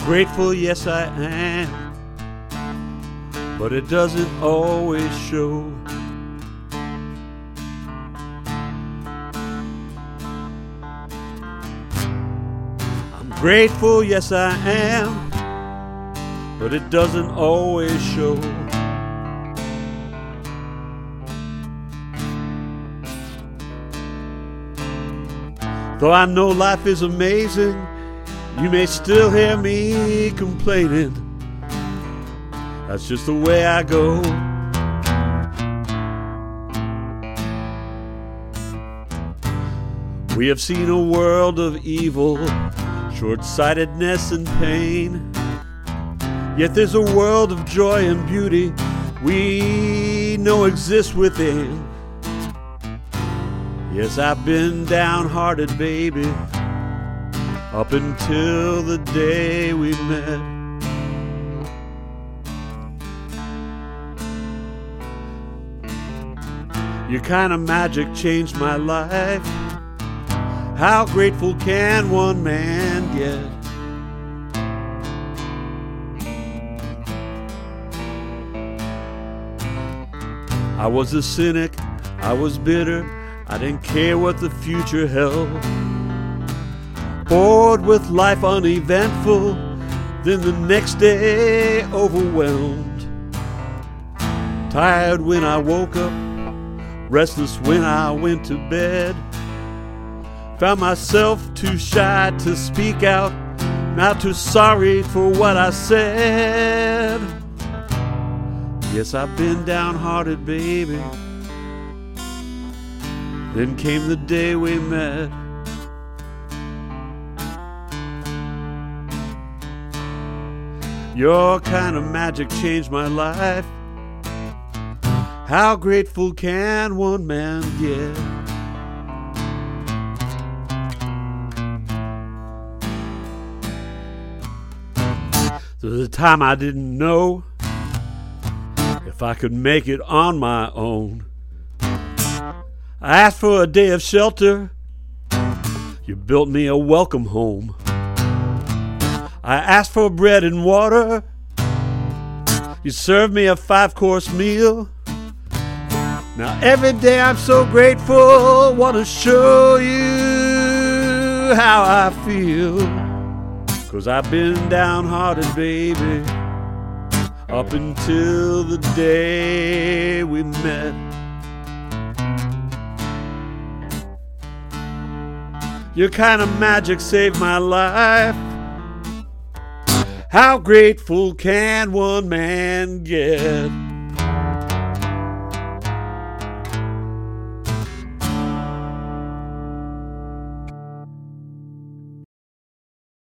Grateful, yes I am, but it doesn't always show. I'm grateful, yes I am, but it doesn't always show. Though I know life is amazing, you may still hear me complaining. That's just the way I go. We have seen a world of evil, short-sightedness and pain. Yet there's a world of joy and beauty we know exists within. Yes, I've been downhearted, baby, up until the day we met. Your kind of magic changed my life. How grateful can one man get? I was a cynic, I was bitter, I didn't care what the future held. Bored with life uneventful, then the next day overwhelmed. Tired when I woke up, restless when I went to bed. Found myself too shy to speak out, not too sorry for what I said. Yes, I've been downhearted, baby. Then came the day we met. Your kind of magic changed my life. How grateful can one man get? There was a time I didn't know if I could make it on my own. I asked for a day of shelter. You built me a welcome home. I asked for bread and water. You served me a 5-course meal. Now every day I'm so grateful. Want to show you how I feel. 'Cause I've been downhearted, baby, up until the day we met. Your kind of magic saved my life. How grateful can one man get?